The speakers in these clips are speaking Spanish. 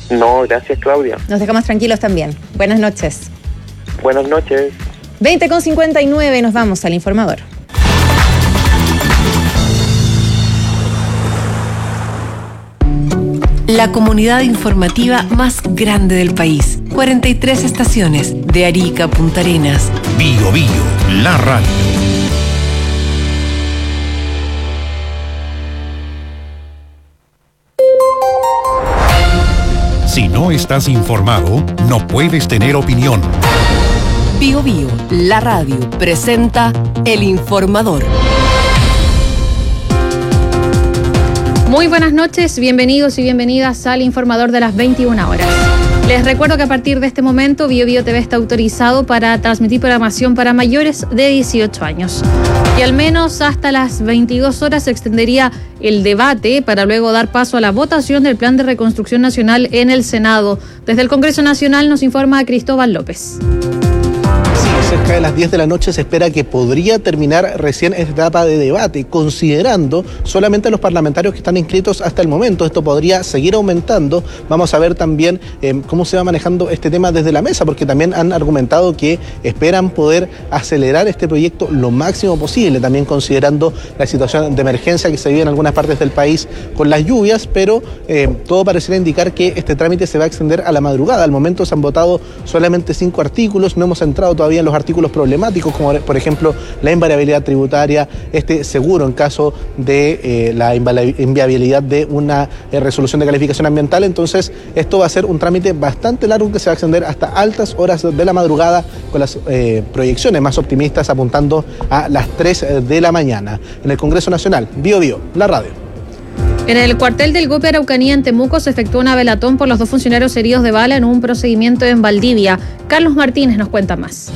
No, gracias, Claudia. Nos dejamos tranquilos también. Buenas noches. Buenas noches. 20:59, nos vamos al informador. La comunidad informativa más grande del país. 43 estaciones, de Arica a Punta Arenas. Bio Bio, la radio. Si no estás informado, no puedes tener opinión. Bio Bio, la radio, presenta El Informador. Muy buenas noches, bienvenidos y bienvenidas al Informador de las 21 horas. Les recuerdo que a partir de este momento Bio Bio TV está autorizado para transmitir programación para mayores de 18 años. Y al menos hasta las 22 horas se extendería el debate para luego dar paso a la votación del Plan de Reconstrucción Nacional en el Senado. Desde el Congreso Nacional nos informa Cristóbal López. Cerca de las 10 de la noche se espera que podría terminar recién esta etapa de debate, considerando solamente los parlamentarios que están inscritos hasta el momento. Esto podría seguir aumentando. Vamos a ver también cómo se va manejando este tema desde la mesa, porque también han argumentado que esperan poder acelerar este proyecto lo máximo posible, también considerando la situación de emergencia que se vive en algunas partes del país con las lluvias, pero todo pareciera indicar que este trámite se va a extender a la madrugada. Al momento se han votado solamente 5 artículos, no hemos entrado todavía en los artículos problemáticos, como por ejemplo la invariabilidad tributaria, este seguro en caso de la inviabilidad de una resolución de calificación ambiental. Entonces esto va a ser un trámite bastante largo que se va a extender hasta altas horas de la madrugada, con las proyecciones más optimistas apuntando a las 3 de la mañana. En el Congreso Nacional, Bio Bio, la radio. En el cuartel del GOPE Araucanía en Temuco se efectuó una velatón por los 2 funcionarios heridos de bala en un procedimiento en Valdivia. Carlos Martínez nos cuenta más.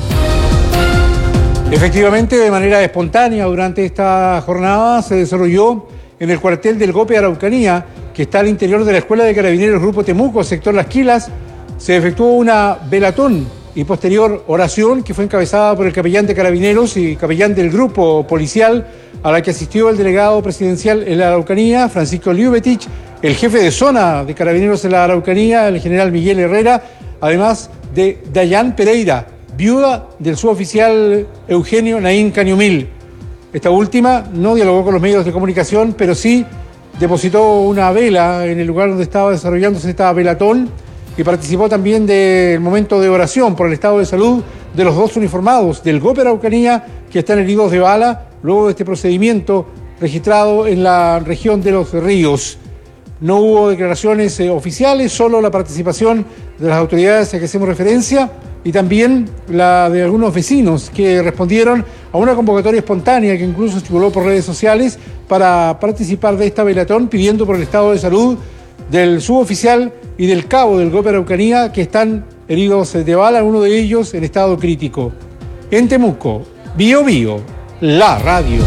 Efectivamente, de manera espontánea durante esta jornada se desarrolló en el cuartel del GOPE Araucanía, que está al interior de la Escuela de Carabineros Grupo Temuco, sector Las Quilas. Se efectuó una velatón y posterior oración que fue encabezada por el capellán de Carabineros y capellán del grupo policial, a la que asistió el delegado presidencial en la Araucanía, Francisco Liubetich, el jefe de zona de Carabineros en la Araucanía, el general Miguel Herrera, además de Dayan Pereira, viuda del suboficial Eugenio Naín Cañumil. Esta última no dialogó con los medios de comunicación, pero sí depositó una vela en el lugar donde estaba desarrollándose esta velatón y participó también del momento de oración por el estado de salud de los 2 uniformados del GOPE Araucanía que están heridos de bala luego de este procedimiento registrado en la región de Los Ríos. No hubo declaraciones oficiales, solo la participación de las autoridades a que hacemos referencia y también la de algunos vecinos que respondieron a una convocatoria espontánea que incluso circuló por redes sociales para participar de esta velatón, pidiendo por el estado de salud del suboficial y del cabo del GOPE Araucanía que están heridos de bala, uno de ellos en estado crítico. En Temuco, Bio Bio, la radio.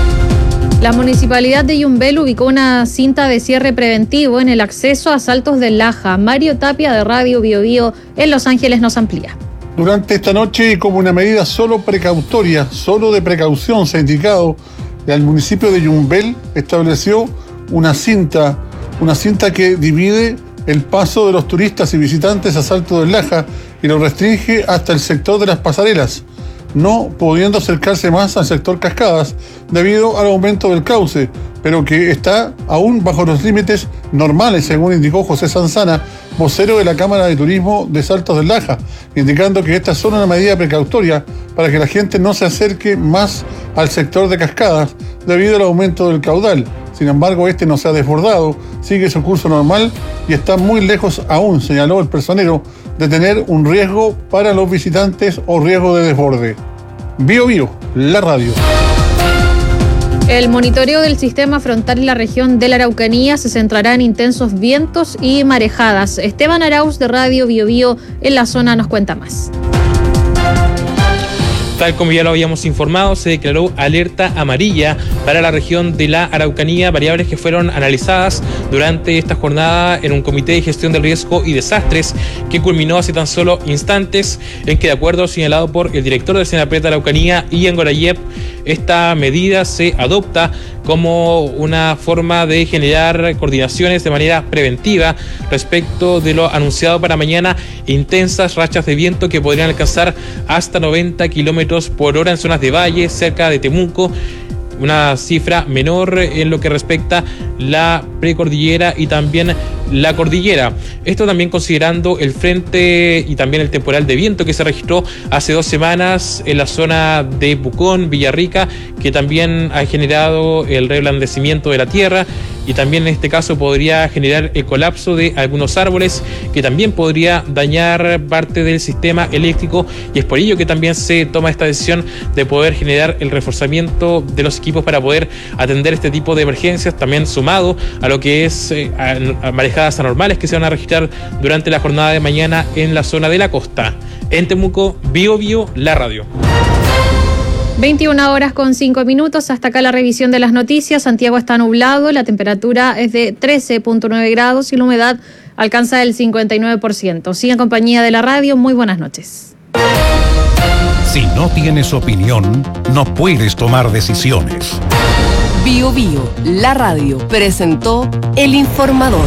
La municipalidad de Yumbel ubicó una cinta de cierre preventivo en el acceso a Saltos del Laja. Mario Tapia de Radio Bio Bio en Los Ángeles nos amplía. Durante esta noche, como una medida solo precautoria, solo de precaución, se ha indicado, el municipio de Yumbel estableció una cinta que divide el paso de los turistas y visitantes a Saltos del Laja y lo restringe hasta el sector de las pasarelas, no pudiendo acercarse más al sector Cascadas debido al aumento del cauce, pero que está aún bajo los límites normales, según indicó José Sanzana, vocero de la Cámara de Turismo de Saltos del Laja, indicando que esta es solo una medida precautoria para que la gente no se acerque más al sector de Cascadas debido al aumento del caudal. Sin embargo, este no se ha desbordado, sigue su curso normal y está muy lejos aún, señaló el personero, de tener un riesgo para los visitantes o riesgo de desborde. Bio Bio, la radio. El monitoreo del sistema frontal en la región de la Araucanía se centrará en intensos vientos y marejadas. Esteban Arauz de Radio Bio Bio en la zona nos cuenta más. Tal como ya lo habíamos informado, se declaró alerta amarilla para la región de la Araucanía, variables que fueron analizadas durante esta jornada en un comité de gestión del riesgo y desastres que culminó hace tan solo instantes, en que, de acuerdo señalado por el director del Senapred de Araucanía, Ian Gorayev, Esta medida se adopta como una forma de generar coordinaciones de manera preventiva respecto de lo anunciado para mañana, intensas rachas de viento que podrían alcanzar hasta 90 kilómetros por hora en zonas de valle cerca de Temuco, una cifra menor en lo que respecta la precordillera y también la cordillera. Esto también considerando el frente y también el temporal de viento que se registró hace 2 semanas en la zona de Pucón, Villarrica, que también ha generado el reblandecimiento de la tierra y también en este caso podría generar el colapso de algunos árboles, que también podría dañar parte del sistema eléctrico, y es por ello que también se toma esta decisión de poder generar el reforzamiento de los equipos para poder atender este tipo de emergencias, también sumado a lo que es a marejadas anormales que se van a registrar durante la jornada de mañana en la zona de la costa. En Temuco, Biobío, la radio. 21:05. Hasta acá la revisión de las noticias. Santiago está nublado, la temperatura es de 13.9 grados y la humedad alcanza el 59%. Sigue en compañía de la radio. Muy buenas noches. Si no tienes opinión, no puedes tomar decisiones. Biobío, la radio, presentó El Informador.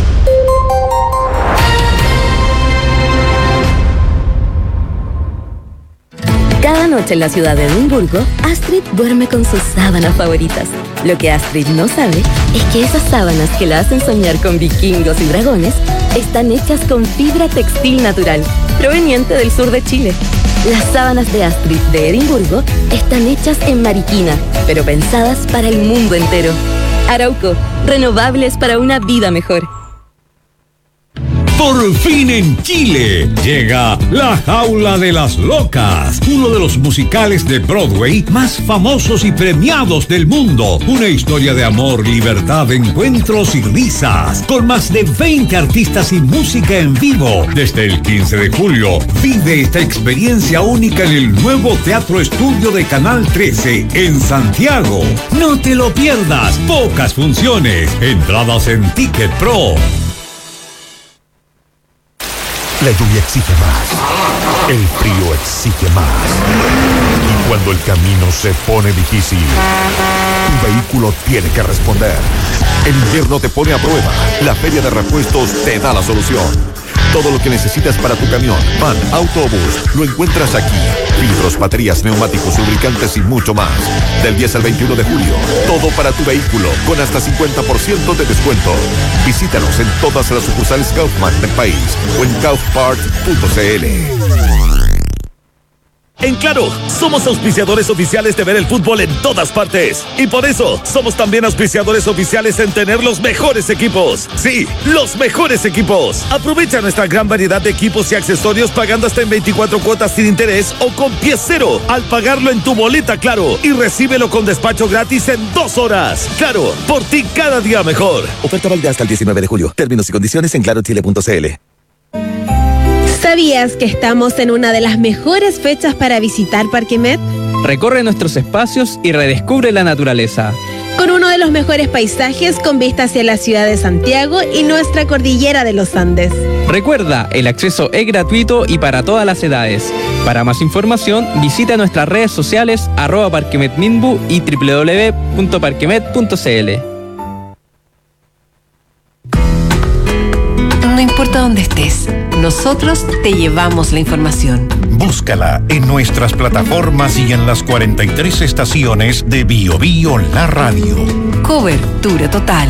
Cada noche en la ciudad de Edimburgo, Astrid duerme con sus sábanas favoritas. Lo que Astrid no sabe es que esas sábanas que la hacen soñar con vikingos y dragones están hechas con fibra textil natural, proveniente del sur de Chile. Las sábanas de Astrid de Edimburgo están hechas en Mariquina, pero pensadas para el mundo entero. Arauco, renovables para una vida mejor. Por fin en Chile llega La Jaula de las Locas, uno de los musicales de Broadway más famosos y premiados del mundo. Una historia de amor, libertad, encuentros y risas, con más de 20 artistas y música en vivo. Desde el 15 de julio, vive esta experiencia única en el nuevo Teatro Estudio de Canal 13 en Santiago. No te lo pierdas, pocas funciones, entradas en Ticket Pro. La lluvia exige más, el frío exige más. Y cuando el camino se pone difícil, tu vehículo tiene que responder. El invierno te pone a prueba. La Feria de Repuestos te da la solución. Todo lo que necesitas para tu camión, van, auto o bus, lo encuentras aquí. Filtros, baterías, neumáticos, lubricantes y mucho más. Del 10 al 21 de julio, todo para tu vehículo, con hasta 50% de descuento. Visítanos en todas las sucursales Kaufman del país o en kaufpart.cl. En Claro, somos auspiciadores oficiales de ver el fútbol en todas partes. Y por eso, somos también auspiciadores oficiales en tener los mejores equipos. Sí, los mejores equipos. Aprovecha nuestra gran variedad de equipos y accesorios pagando hasta en 24 cuotas sin interés o con pie cero al pagarlo en tu boleta Claro. Y recíbelo con despacho gratis en 2 horas. Claro, por ti cada día mejor. Oferta válida hasta el 19 de julio. Términos y condiciones en clarochile.cl. ¿Sabías que estamos en una de las mejores fechas para visitar Parque Met? Recorre nuestros espacios y redescubre la naturaleza. Con uno de los mejores paisajes con vista hacia la ciudad de Santiago y nuestra cordillera de los Andes. Recuerda, el acceso es gratuito y para todas las edades. Para más información, visita nuestras redes sociales @parquemetminbu y www.parquemet.cl. No importa dónde estés, nosotros te llevamos la información. Búscala en nuestras plataformas y en las 43 estaciones de Biobío La Radio. Cobertura total.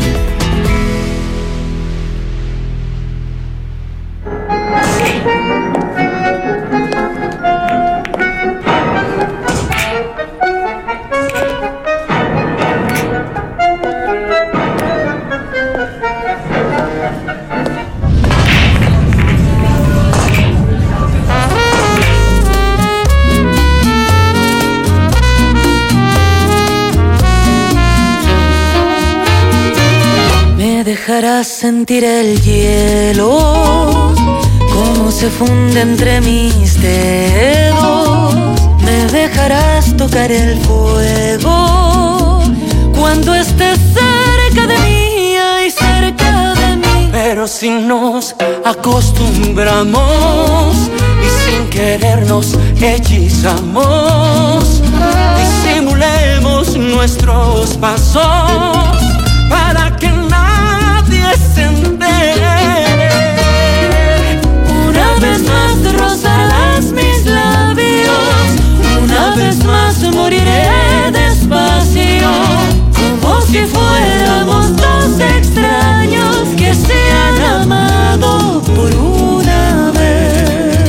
Dejarás sentir el hielo, cómo se funde entre mis dedos. Me dejarás tocar el fuego, cuando estés cerca de mí, ay, cerca de mí. Pero si nos acostumbramos y sin querer nos hechizamos. Disimulemos nuestros pasos para que nadie se entere. Una vez más rozarás mis labios, una vez más moriré despacio, como si fuéramos dos extraños que se han amado por una vez.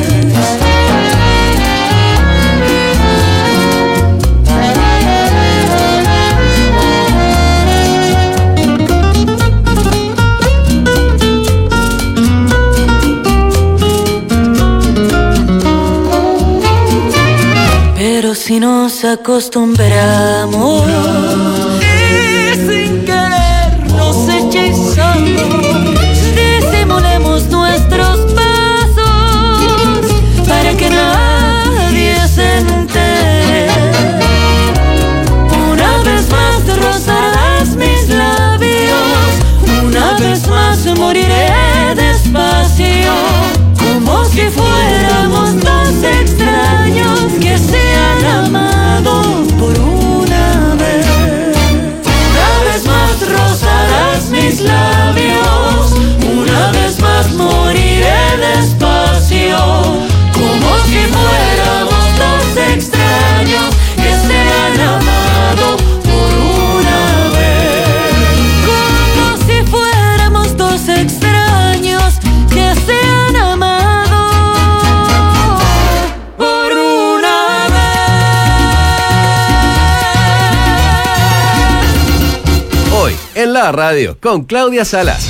Pero si nos acostumbramos y sin querer nos hechizamos, disimulemos nuestros pasos para que nadie se entere. Una vez más rozarás mis labios, una vez más moriré despacio, como si fuéramos dos extraños que se han amado por una vez. Una vez más rozarás mis labios, una vez más moriré despacio, como si fuéramos dos extraños que se han amado por una vez. Como si fuéramos dos extraños que se han amado por una vez. Hoy en la radio con Claudia Salas.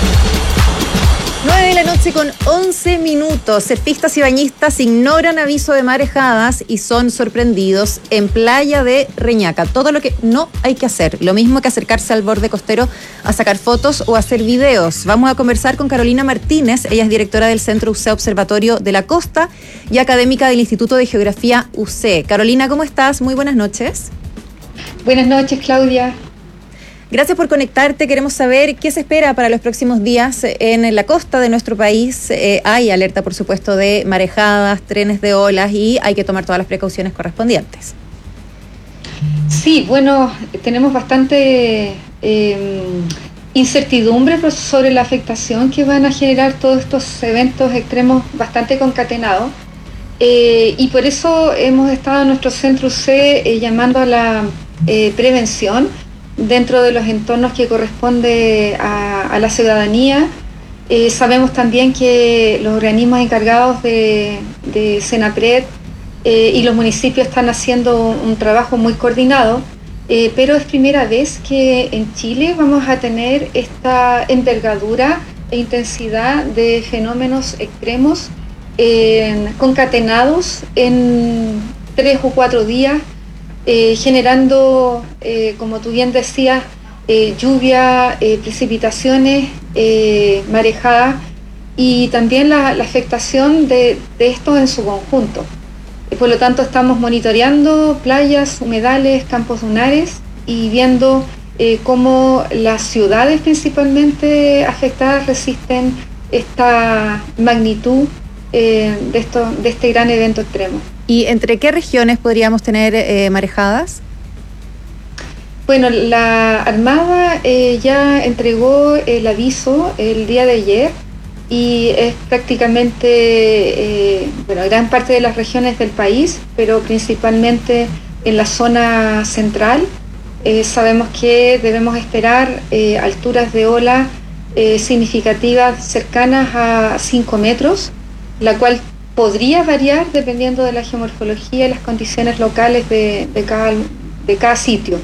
9 de la noche con 11 minutos. Surfistas y bañistas ignoran aviso de marejadas y son sorprendidos en playa de Reñaca. Todo lo que no hay que hacer. Lo mismo que acercarse al borde costero a sacar fotos o hacer videos. Vamos a conversar con Carolina Martínez. Ella es directora del Centro UC Observatorio de la Costa y académica del Instituto de Geografía UC. Carolina, ¿cómo estás? Muy buenas noches. Buenas noches, Claudia. Gracias por conectarte. Queremos saber qué se espera para los próximos días en la costa de nuestro país. Hay alerta, por supuesto, de marejadas, trenes de olas y hay que tomar todas las precauciones correspondientes. Sí, bueno, tenemos bastante incertidumbre sobre la afectación que van a generar todos estos eventos extremos bastante concatenados. Y por eso hemos estado en nuestro centro UC llamando a la prevención dentro de los entornos que corresponde a la ciudadanía. Sabemos también que los organismos encargados de Senapred y los municipios están haciendo un trabajo muy coordinado, pero es primera vez que en Chile vamos a tener esta envergadura e intensidad de fenómenos extremos concatenados en 3 o 4 días, generando, como tú bien decías, lluvia, precipitaciones, marejadas y también la afectación de esto en su conjunto. Por lo tanto, estamos monitoreando playas, humedales, campos dunares y viendo cómo las ciudades principalmente afectadas resisten esta magnitud de este gran evento extremo. ¿Y entre qué regiones podríamos tener marejadas? Bueno, la Armada ya entregó el aviso el día de ayer y es prácticamente, gran parte de las regiones del país, pero principalmente en la zona central. Sabemos que debemos esperar alturas de ola significativas cercanas a 5 metros, la cual podría variar dependiendo de la geomorfología y las condiciones locales de cada sitio.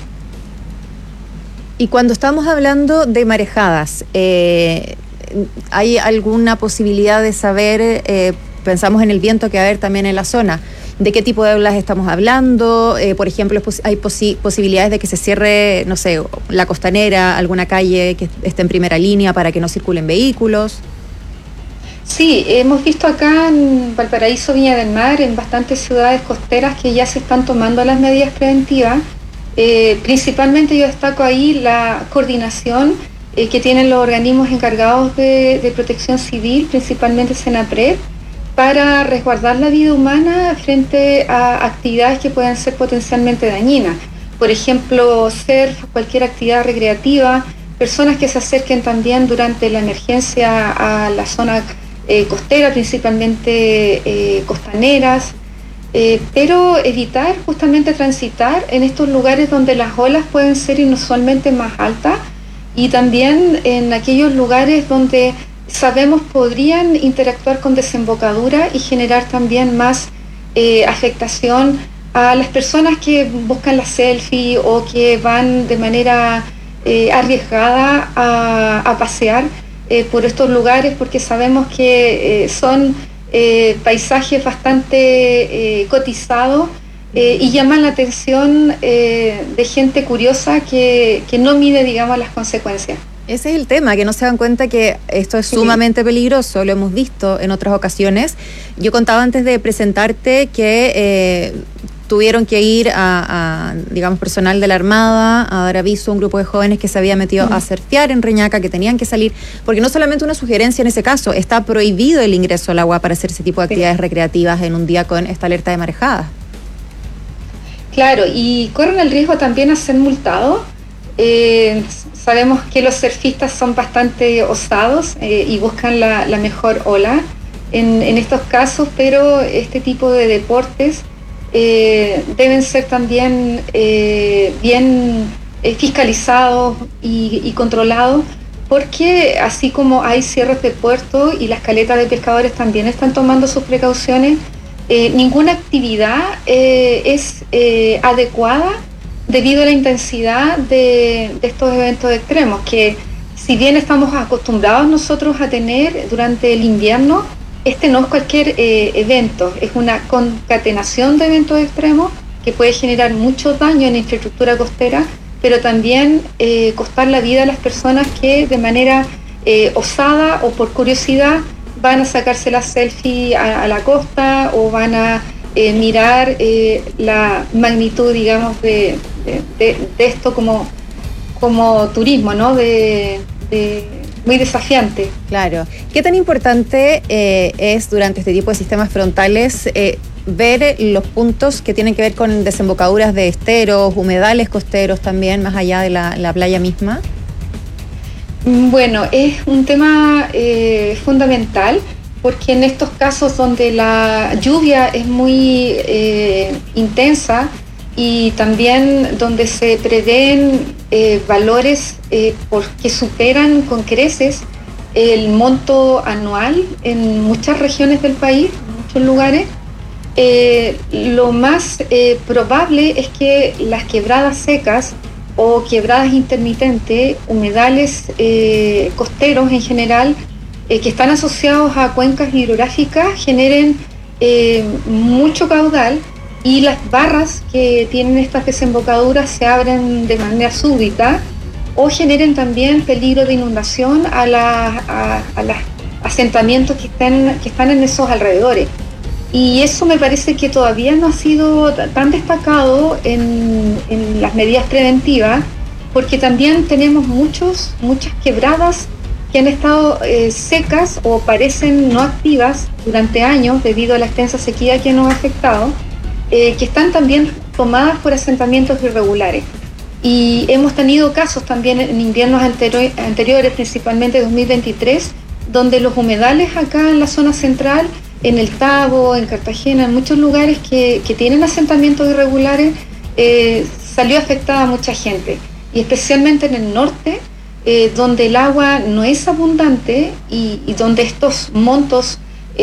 Y cuando estamos hablando de marejadas, ¿hay alguna posibilidad de saber, pensamos en el viento que va a haber también en la zona, de qué tipo de olas estamos hablando? Por ejemplo, ¿hay posibilidades de que se cierre, no sé, la costanera, alguna calle que esté en primera línea para que no circulen vehículos? Sí, hemos visto acá en Valparaíso, Viña del Mar, en bastantes ciudades costeras que ya se están tomando las medidas preventivas. Principalmente yo destaco ahí la coordinación que tienen los organismos encargados de protección civil, principalmente Senapred, para resguardar la vida humana frente a actividades que puedan ser potencialmente dañinas. Por ejemplo, surf, cualquier actividad recreativa, personas que se acerquen también durante la emergencia a la zona costera, principalmente costaneras, pero evitar justamente transitar en estos lugares donde las olas pueden ser inusualmente más altas y también en aquellos lugares donde sabemos podrían interactuar con desembocadura y generar también más afectación a las personas que buscan la selfie o que van de manera arriesgada a pasear por estos lugares, porque sabemos que son paisajes bastante cotizados y llaman la atención de gente curiosa que no mide, digamos, las consecuencias. Ese es el tema, que no se dan cuenta que esto es sumamente peligroso, lo hemos visto en otras ocasiones. Yo contaba antes de presentarte que tuvieron que ir digamos, personal de la Armada a dar aviso a un grupo de jóvenes que se había metido a surfear en Reñaca, que tenían que salir, porque no solamente una sugerencia en ese caso, está prohibido el ingreso al agua para hacer ese tipo de actividades recreativas en un día con esta alerta de marejadas. Claro, y corren el riesgo también a ser multados. Sabemos que los surfistas son bastante osados y buscan la mejor ola en estos casos, pero este tipo de deportes deben ser también bien fiscalizados y controlados, porque así como hay cierres de puerto y las caletas de pescadores también están tomando sus precauciones, ninguna actividad es adecuada debido a la intensidad de estos eventos extremos, que si bien estamos acostumbrados nosotros a tener durante el invierno, este no es cualquier evento, es una concatenación de eventos extremos que puede generar mucho daño en la infraestructura costera, pero también costar la vida a las personas que de manera osada o por curiosidad van a sacarse la selfie a la costa o van a mirar la magnitud, digamos, de esto como turismo, ¿no? Muy desafiante. Claro. ¿Qué tan importante es durante este tipo de sistemas frontales ver los puntos que tienen que ver con desembocaduras de esteros, humedales costeros también, más allá de la playa misma? Bueno, es un tema fundamental, porque en estos casos donde la lluvia es muy intensa y también donde se prevén valores que superan con creces el monto anual en muchas regiones del país, en muchos lugares, lo más probable es que las quebradas secas o quebradas intermitentes, humedales costeros en general, que están asociados a cuencas hidrográficas, generen mucho caudal y las barras que tienen estas desembocaduras se abren de manera súbita o generen también peligro de inundación a los asentamientos que están en esos alrededores. Y eso me parece que todavía no ha sido tan destacado en las medidas preventivas, porque también tenemos muchas quebradas que han estado secas o parecen no activas durante años debido a la extensa sequía que nos ha afectado, que están también tomadas por asentamientos irregulares. Y hemos tenido casos también en inviernos anteriores, principalmente 2023, donde los humedales acá en la zona central, en el Tabo, en Cartagena, en muchos lugares que tienen asentamientos irregulares, salió afectada mucha gente. Y especialmente en el norte, donde el agua no es abundante y donde estos montos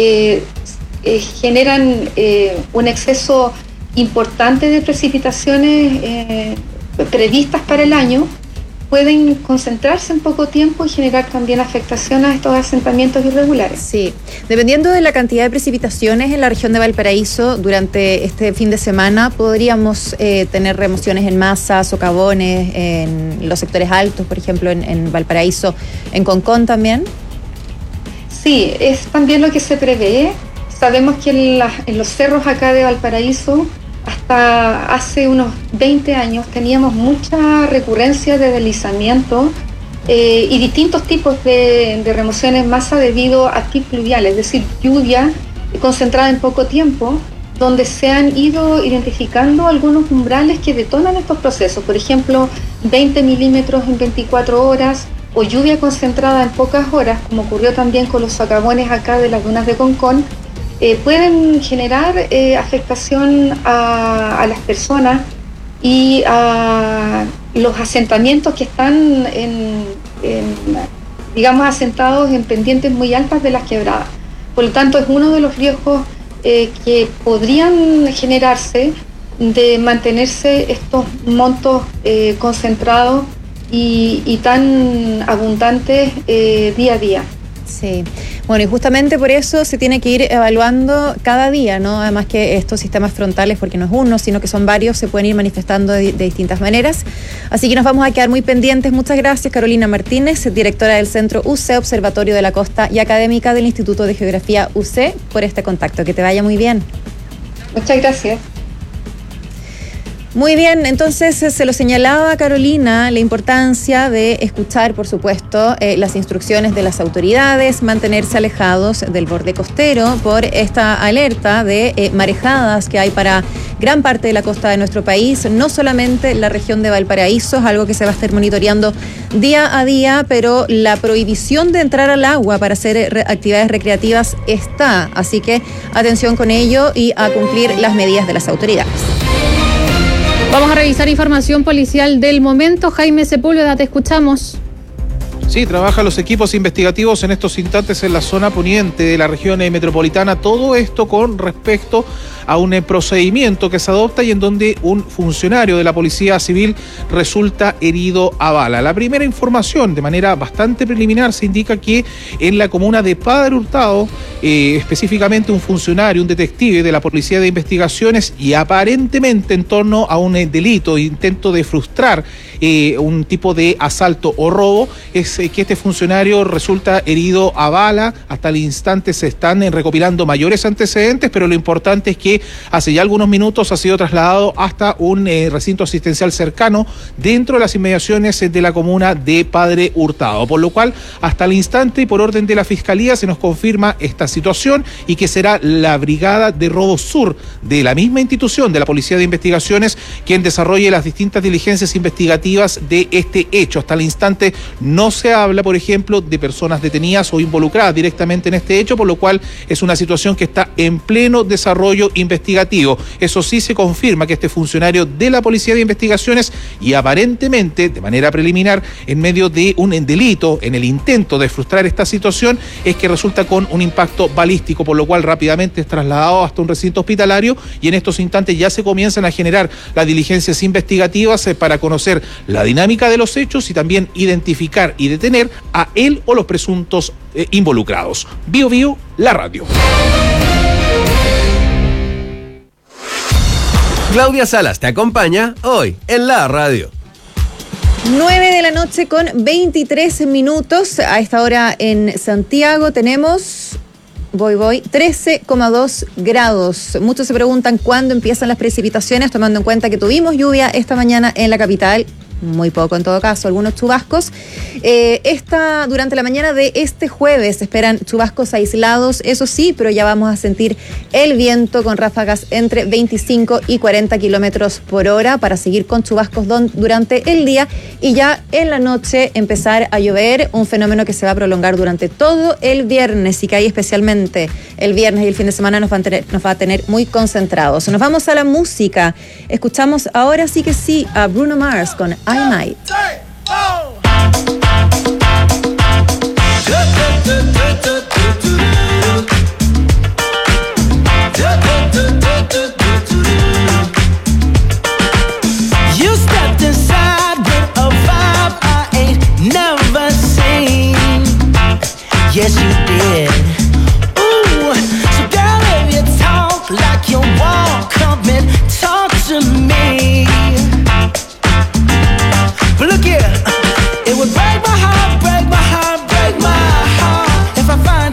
generan un exceso importante de precipitaciones previstas para el año, pueden concentrarse en poco tiempo y generar también afectación a estos asentamientos irregulares. Sí, dependiendo de la cantidad de precipitaciones en la región de Valparaíso durante este fin de semana, podríamos tener remociones en masa, socavones, en los sectores altos, por ejemplo, en Valparaíso, en Concón también. Sí, es también lo que se prevé. Sabemos que en los cerros acá de Valparaíso, hasta hace unos 20 años teníamos mucha recurrencia de deslizamiento y distintos tipos de remociones en masa debido a pics pluviales, es decir, lluvia concentrada en poco tiempo, donde se han ido identificando algunos umbrales que detonan estos procesos. Por ejemplo, 20 milímetros en 24 horas o lluvia concentrada en pocas horas, como ocurrió también con los socavones acá de las dunas de Concón, pueden generar afectación a las personas y a los asentamientos que están digamos, asentados en pendientes muy altas de las quebradas. Por lo tanto, es uno de los riesgos que podrían generarse de mantenerse estos montos concentrados y tan abundantes día a día. Sí, bueno, y justamente por eso se tiene que ir evaluando cada día, ¿no? Además que estos sistemas frontales, porque no es uno, sino que son varios, se pueden ir manifestando de distintas maneras. Así que nos vamos a quedar muy pendientes. Muchas gracias, Carolina Martínez, directora del Centro UC, Observatorio de la Costa, y académica del Instituto de Geografía UC, por este contacto. Que te vaya muy bien. Muchas gracias. Muy bien, entonces se lo señalaba Carolina, la importancia de escuchar, por supuesto, las instrucciones de las autoridades, mantenerse alejados del borde costero por esta alerta de marejadas que hay para gran parte de la costa de nuestro país, no solamente la región de Valparaíso, es algo que se va a estar monitoreando día a día, pero la prohibición de entrar al agua para hacer actividades recreativas está, así que atención con ello y a cumplir las medidas de las autoridades. Vamos a revisar información policial del momento. Jaime Sepúlveda, te escuchamos. Sí, trabajan los equipos investigativos en estos instantes en la zona poniente de la región metropolitana. Todo esto con respecto a un procedimiento que se adopta y en donde un funcionario de la Policía Civil resulta herido a bala. La primera información, de manera bastante preliminar, se indica que en la comuna de Padre Hurtado, específicamente un funcionario, un detective de la Policía de Investigaciones, y aparentemente en torno a un delito, intento de frustrar un tipo de asalto o robo, es que este funcionario resulta herido a bala. Hasta el instante se están recopilando mayores antecedentes, pero lo importante es que hace ya algunos minutos ha sido trasladado hasta un recinto asistencial cercano dentro de las inmediaciones de la comuna de Padre Hurtado, por lo cual hasta el instante y por orden de la Fiscalía se nos confirma esta situación y que será la Brigada de Robo Sur de la misma institución de la Policía de Investigaciones quien desarrolle las distintas diligencias investigativas de este hecho. Hasta el instante no se habla, por ejemplo, de personas detenidas o involucradas directamente en este hecho, por lo cual es una situación que está en pleno desarrollo investigativo. Eso sí, se confirma que este funcionario de la Policía de Investigaciones, y aparentemente de manera preliminar en medio de un delito, en el intento de frustrar esta situación, es que resulta con un impacto balístico, por lo cual rápidamente es trasladado hasta un recinto hospitalario y en estos instantes ya se comienzan a generar las diligencias investigativas para conocer la dinámica de los hechos y también identificar y detener a él o los presuntos involucrados. Bio Bio, la radio. Claudia Salas te acompaña hoy en la radio. 9 de la noche con 23 minutos. A esta hora en Santiago tenemos... 13,2 grados. Muchos se preguntan cuándo empiezan las precipitaciones, tomando en cuenta que tuvimos lluvia esta mañana en la capital. Muy poco en todo caso, algunos chubascos. Durante la mañana de este jueves se esperan chubascos aislados, eso sí, pero ya vamos a sentir el viento con ráfagas entre 25 y 40 kilómetros por hora para seguir con chubascos durante el día y ya en la noche empezar a llover, un fenómeno que se va a prolongar durante todo el viernes y que ahí especialmente el viernes y el fin de semana nos va a tener muy concentrados. Nos vamos a la música. Escuchamos ahora sí que sí a Bruno Mars con I Might. You stepped inside with a vibe I ain't never seen. Yes, you did. Ooh, so girl, if you talk like you walk, come and talk to me. But look here, it would break my heart, break my heart, break my heart if I find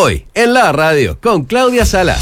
Hoy, en la radio, con Claudia Salas.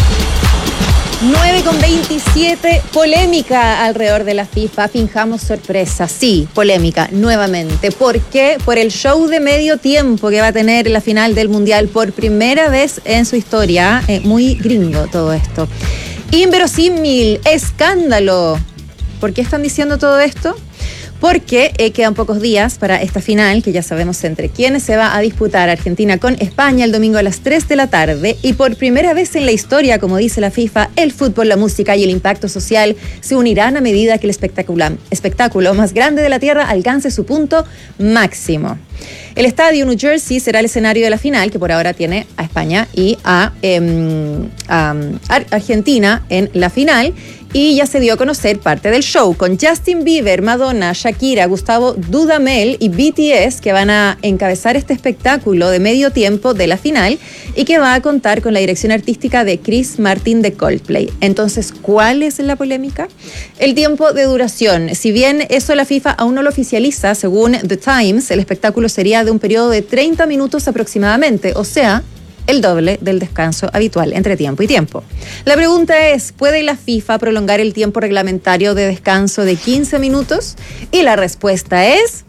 9:27, polémica alrededor de la FIFA. Finjamos sorpresa. Sí, polémica, nuevamente. ¿Por qué? Por el show de medio tiempo que va a tener la final del Mundial por primera vez en su historia. Muy gringo todo esto. Inverosímil, escándalo. ¿Por qué están diciendo todo esto? Porque quedan pocos días para esta final, que ya sabemos entre quiénes se va a disputar Argentina con España el domingo a las 3 de la tarde. Y por primera vez en la historia, como dice la FIFA, el fútbol, la música y el impacto social se unirán a medida que el espectáculo más grande de la Tierra alcance su punto máximo. El estadio New Jersey será el escenario de la final, que por ahora tiene a España y a Argentina en la final. Y ya se dio a conocer parte del show con Justin Bieber, Madonna, Shakira, Gustavo Dudamel y BTS, que van a encabezar este espectáculo de medio tiempo de la final y que va a contar con la dirección artística de Chris Martin de Coldplay. Entonces, ¿cuál es la polémica? El tiempo de duración. Si bien eso la FIFA aún no lo oficializa, según The Times, el espectáculo sería de un periodo de 30 minutos aproximadamente, o sea, el doble del descanso habitual entre tiempo y tiempo. La pregunta es, ¿puede la FIFA prolongar el tiempo reglamentario de descanso de 15 minutos? Y la respuesta es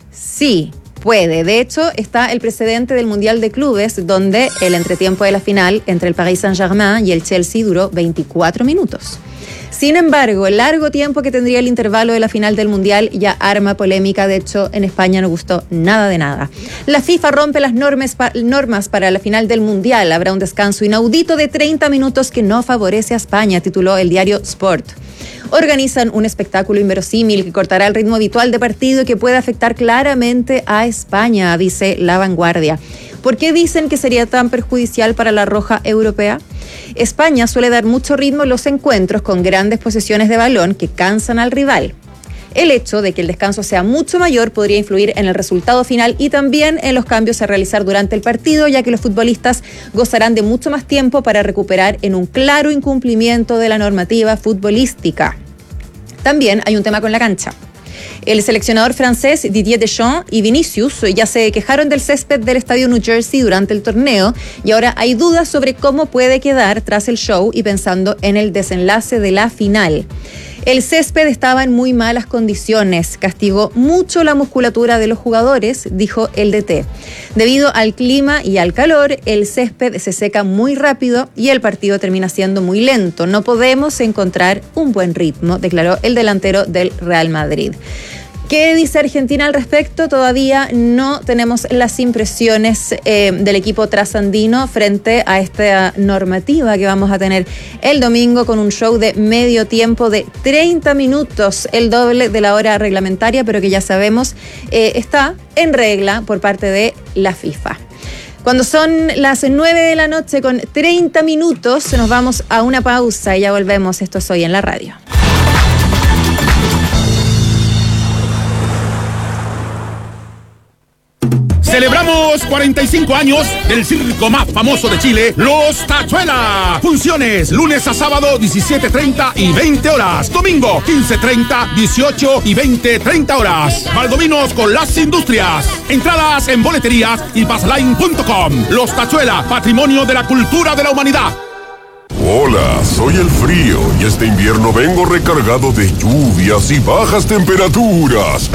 sí, puede. De hecho, está el precedente del Mundial de Clubes, donde el entretiempo de la final entre el Paris Saint-Germain y el Chelsea duró 24 minutos. Sin embargo, el largo tiempo que tendría el intervalo de la final del Mundial ya arma polémica. De hecho, en España no gustó nada de nada. La FIFA rompe las normas para la final del Mundial. Habrá un descanso inaudito de 30 minutos que no favorece a España, tituló el diario Sport. Organizan un espectáculo inverosímil que cortará el ritmo habitual de partido y que puede afectar claramente a España, dice La Vanguardia. ¿Por qué dicen que sería tan perjudicial para la roja europea? España suele dar mucho ritmo en los encuentros con grandes posesiones de balón que cansan al rival. El hecho de que el descanso sea mucho mayor podría influir en el resultado final y también en los cambios a realizar durante el partido, ya que los futbolistas gozarán de mucho más tiempo para recuperar en un claro incumplimiento de la normativa futbolística. También hay un tema con la cancha. El seleccionador francés Didier Deschamps y Vinicius ya se quejaron del césped del estadio New Jersey durante el torneo y ahora hay dudas sobre cómo puede quedar tras el show y pensando en el desenlace de la final. El césped estaba en muy malas condiciones, castigó mucho la musculatura de los jugadores, dijo el DT. Debido al clima y al calor, el césped se seca muy rápido y el partido termina siendo muy lento. No podemos encontrar un buen ritmo, declaró el delantero del Real Madrid. ¿Qué dice Argentina al respecto? Todavía no tenemos las impresiones del equipo trasandino frente a esta normativa que vamos a tener el domingo con un show de medio tiempo de 30 minutos, el doble de la hora reglamentaria, pero que ya sabemos está en regla por parte de la FIFA. Cuando son las 9 de la noche con 30 minutos, nos vamos a una pausa y ya volvemos. Esto es Hoy en la Radio. Celebramos 45 años del circo más famoso de Chile, Los Tachuela. Funciones lunes a sábado 17:30 y 20 horas. Domingo 15:30, 18 y 20:30 horas. Valdominos con las industrias. Entradas en boleterías y passline.com. Los Tachuela, patrimonio de la cultura de la humanidad. Hola, soy el frío y este invierno vengo recargado de lluvias y bajas temperaturas.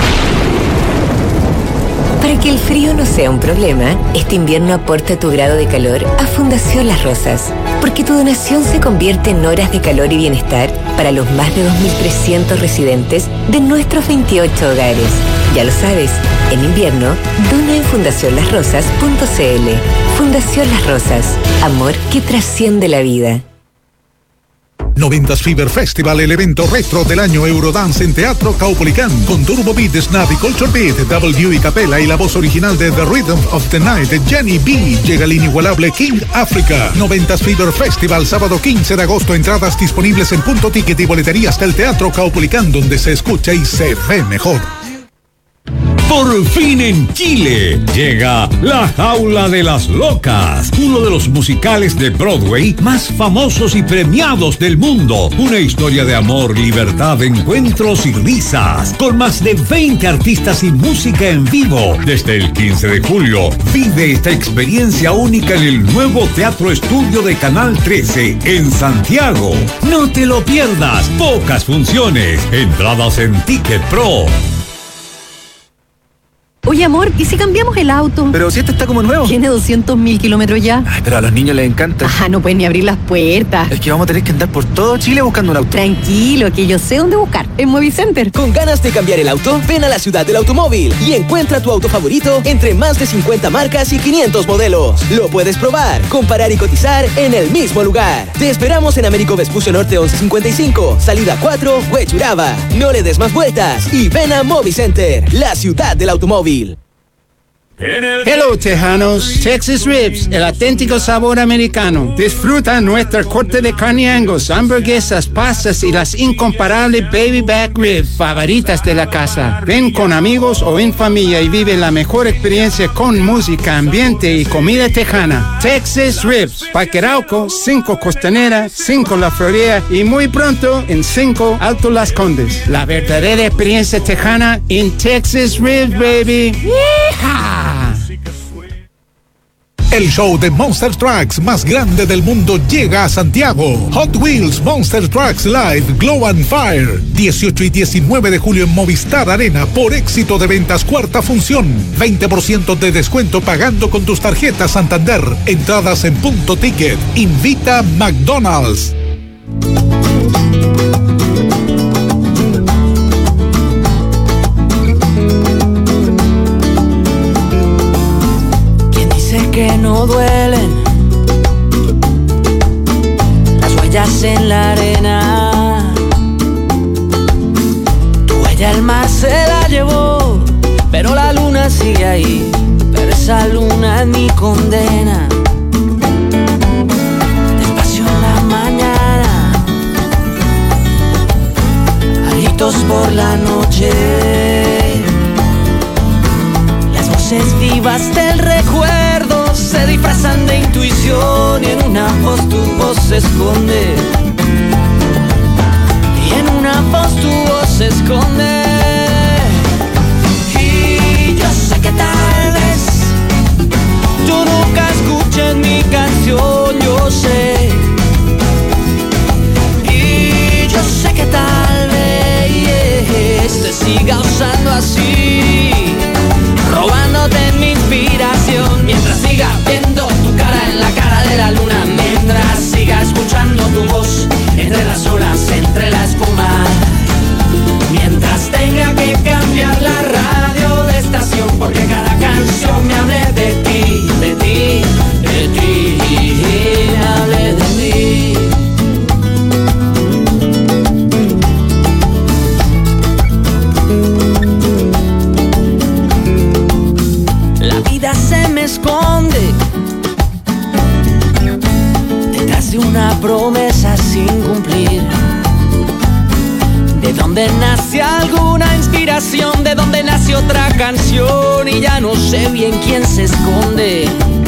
Para que el frío no sea un problema, este invierno aporta tu grado de calor a Fundación Las Rosas, porque tu donación se convierte en horas de calor y bienestar para los más de 2.300 residentes de nuestros 28 hogares. Ya lo sabes, en invierno, dona en fundacionlasrosas.cl. Fundación Las Rosas, amor que trasciende la vida. 90s Fever Festival, el evento retro del año Eurodance en Teatro Caupolicán, con Turbo Beat, Snap y Culture Beat, W y Capella y la voz original de The Rhythm of the Night de Jenny B. Llega el inigualable King Africa. 90s Fever Festival, sábado 15 de agosto. Entradas disponibles en Punto Ticket y boleterías del Teatro Caupolicán, donde se escucha y se ve mejor. Por fin en Chile llega La Jaula de las Locas, uno de los musicales de Broadway más famosos y premiados del mundo. Una historia de amor, libertad, encuentros y risas, con más de 20 artistas y música en vivo. Desde el 15 de julio, vive esta experiencia única en el nuevo Teatro Estudio de Canal 13 en Santiago. No te lo pierdas, pocas funciones, entradas en Ticket Pro. Oye, amor, ¿y si cambiamos el auto? Pero si este está como nuevo. Tiene 200.000 kilómetros ya. Ay, pero a los niños les encanta. No pueden ni abrir las puertas. Es que vamos a tener que andar por todo Chile buscando un auto. Tranquilo, que yo sé dónde buscar. En Movicenter. ¿Con ganas de cambiar el auto? Ven a la ciudad del automóvil y encuentra tu auto favorito entre más de 50 marcas y 500 modelos. Lo puedes probar, comparar y cotizar en el mismo lugar. Te esperamos en Américo Vespucio Norte 1155, salida 4, Huechuraba. No le des más vueltas y ven a Movicenter, la ciudad del automóvil. Hello, tejanos. Texas Ribs, el auténtico sabor americano. Disfruta nuestra corte de carne Angus, hamburguesas, pastas y las incomparables baby back ribs favoritas de la casa. Ven con amigos o en familia y vive la mejor experiencia con música, ambiente y comida tejana. Texas Ribs, Parque Arauco, 5 Costanera, 5 La Florida y muy pronto en 5 Alto Las Condes. La verdadera experiencia tejana en Texas Ribs, baby. ¡Yeehaw! El show de Monster Trucks más grande del mundo llega a Santiago. Hot Wheels Monster Trucks Live Glow and Fire. 18 y 19 de julio en Movistar Arena por éxito de ventas cuarta función. 20% de descuento pagando con tus tarjetas Santander. Entradas en Punto Ticket. Invita McDonald's. Que no duelen las huellas en la arena. Tu huella el mar se la llevó, pero la luna sigue ahí. Pero esa luna es mi condena. Despacio en la mañana, gritos por la noche. Las voces vivas del recuerdo se disfrazan de intuición y en una voz tu voz se esconde. Y en una voz tu voz se esconde. Y yo sé que tal vez tú nunca escuches mi canción, yo sé. Y yo sé que tal vez te siga usando así, robándote mi inspiración, mientras siga viendo tu cara en la cara de la luna, mientras siga escuchando tu voz entre las olas, entre la espuma, mientras tenga que cambiar la radio de estación, porque cada canción me hable de ti, de ti, de ti, me hable de ti. Se me esconde detrás de una promesa sin cumplir. De dónde nace alguna inspiración, de dónde nace otra canción, y ya no sé bien quién se esconde.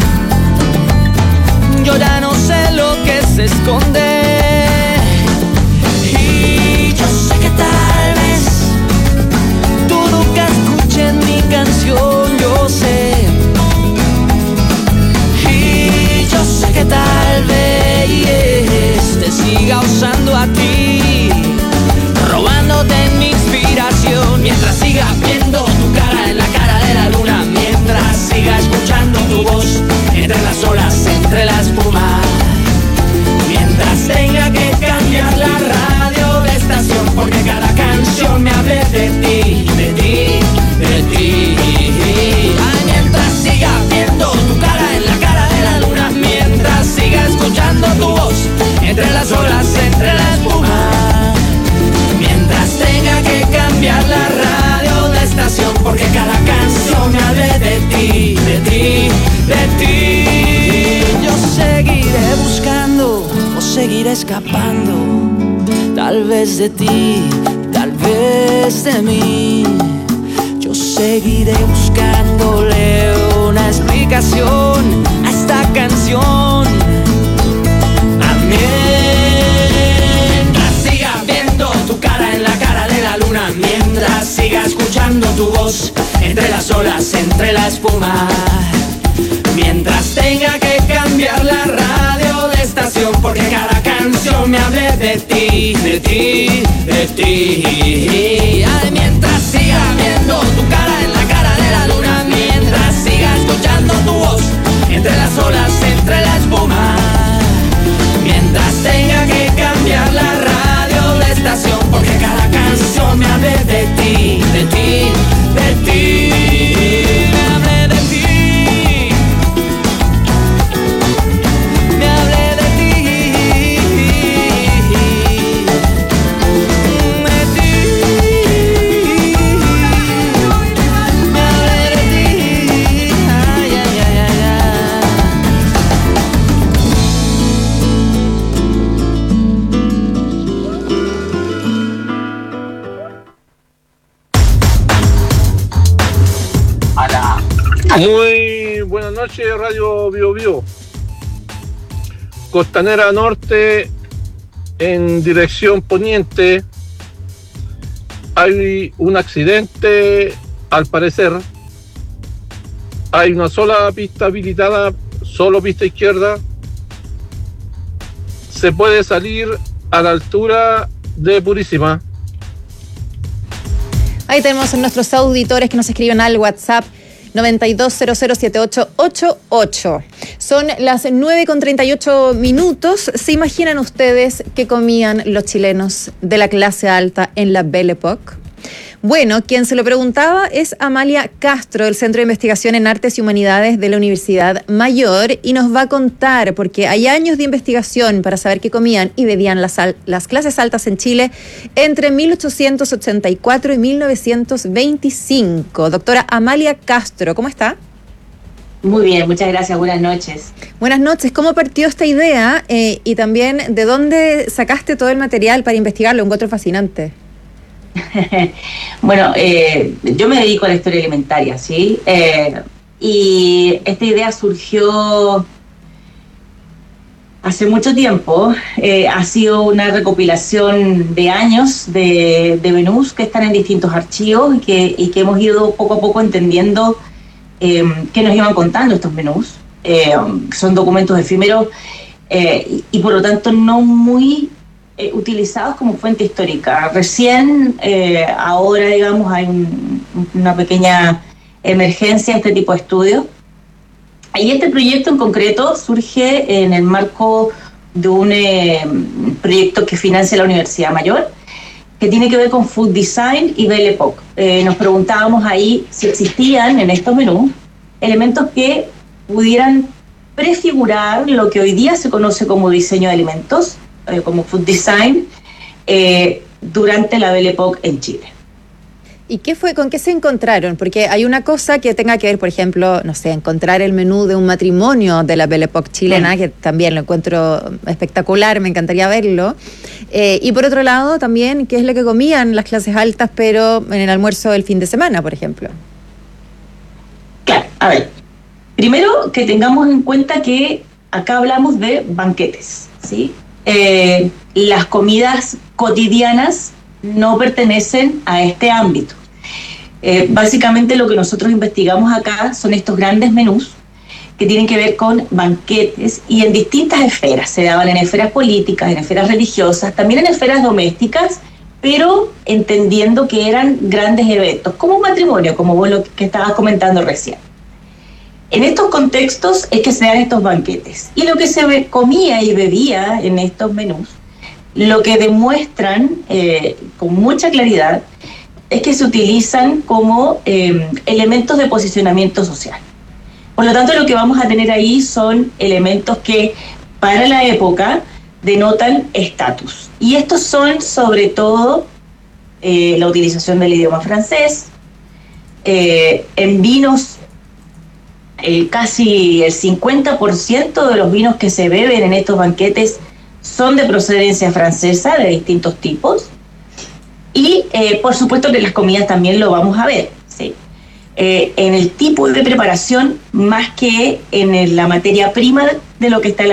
Yo ya no sé lo que se esconde. Y yo sé que tal vez tú nunca escuches mi canción, yo sé. Yo sé que tal vez te siga usando a ti, robándote mi inspiración, mientras siga viendo tu cara en la cara de la luna, mientras siga escuchando tu voz entre las olas, entre la espuma, mientras tenga que cambiar la radio de estación, porque cada canción me hable de ti, de ti, de ti. Ay, mientras siga viendo tu cara en la cara de la luna, mientras siga escuchando tu voz entre las olas, entre la espuma, mientras tenga que cambiar la radio de estación, porque cada canción me hable de ti, de ti, de ti. Yo seguiré buscando o seguiré escapando, tal vez de ti, tal vez de mí. Yo sé seguiré buscándole una explicación a esta canción. Mientras siga viendo tu cara en la cara de la luna, mientras siga escuchando tu voz entre las olas, entre la espuma, mientras tenga que cambiar la radio de estación porque cada canción me hable de ti, de ti, de ti. Ay, mientras siga viendo tu cara en la cara de la luna, mientras siga escuchando tu voz entre las olas, entre la espuma, mientras tenga que cambiar la radio de estación porque cada canción me hable de ti, de ti, de ti. Me hable de ti. Me hable de ti. De ti. Me hable de ti. Ay, ay, ay, ay, ay. Muy buenas noches, Radio Bio Bio. Costanera Norte, en dirección poniente, hay un accidente, al parecer. Hay una sola pista habilitada, solo pista izquierda. Se puede salir a la altura de Purísima. Ahí tenemos a nuestros auditores que nos escriben al WhatsApp 92007888. Son las 9:38. ¿Se imaginan ustedes qué comían los chilenos de la clase alta en la Belle Époque? Bueno, quien se lo preguntaba es Amalia Castro, del Centro de Investigación en Artes y Humanidades de la Universidad Mayor, y nos va a contar, porque hay años de investigación para saber qué comían y bebían las clases altas en Chile entre 1884 y 1925. Doctora Amalia Castro, ¿cómo está? Muy bien, muchas gracias, buenas noches. Buenas noches, ¿cómo partió esta idea y también de dónde sacaste todo el material para investigarlo? Un encuentro fascinante. Bueno, yo me dedico a la historia alimentaria, ¿sí? Y esta idea surgió hace mucho tiempo. Ha sido una recopilación de años de menús que están en distintos archivos y que hemos ido poco a poco entendiendo qué nos iban contando estos menús. Son documentos efímeros y por lo tanto no muy utilizados como fuente histórica. Recién, ahora, digamos, hay una pequeña emergencia de este tipo de estudios. Y este proyecto en concreto surge en el marco de un proyecto que financia la Universidad Mayor, que tiene que ver con Food Design y Belle Époque. Nos preguntábamos ahí si existían en estos menús elementos que pudieran prefigurar lo que hoy día se conoce como diseño de alimentos, como food design, durante la Belle Époque en Chile. ¿Y con qué se encontraron? Porque hay una cosa que tenga que ver, por ejemplo, no sé, encontrar el menú de un matrimonio de la Belle Époque chilena, que también lo encuentro espectacular, me encantaría verlo. Y por otro lado, también, ¿qué es lo que comían las clases altas, pero en el almuerzo del fin de semana, por ejemplo? Claro, a ver, primero que tengamos en cuenta que acá hablamos de banquetes, ¿sí? Las comidas cotidianas no pertenecen a este ámbito. Básicamente lo que nosotros investigamos acá son estos grandes menús que tienen que ver con banquetes y en distintas esferas. Se daban en esferas políticas, en esferas religiosas, también en esferas domésticas, pero entendiendo que eran grandes eventos, como un matrimonio, como vos lo que estabas comentando recién. En estos contextos es que se dan estos banquetes. Y lo que se comía y bebía en estos menús, lo que demuestran con mucha claridad es que se utilizan como elementos de posicionamiento social. Por lo tanto, lo que vamos a tener ahí son elementos que para la época denotan estatus. Y estos son sobre todo la utilización del idioma francés, en vinos. Casi el 50% de los vinos que se beben en estos banquetes son de procedencia francesa, de distintos tipos. Y por supuesto que las comidas también lo vamos a ver, ¿sí? en el tipo de preparación más que en la materia prima de lo que está elaborado.